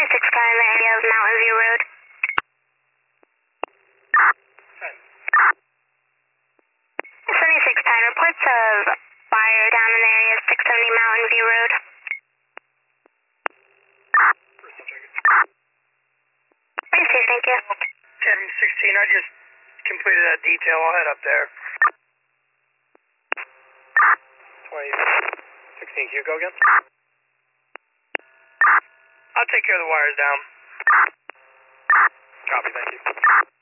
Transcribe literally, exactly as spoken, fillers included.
seventy-six car in the area of Mountain View Road. seventy-six ten, reports of fire down in the area of six seventy Mountain View Road. Thank you, thank you. ten sixteen, I just completed that detail. I'll head up there. twenty sixteen, can you go again? I'll take care of the wires down. Copy, thank you.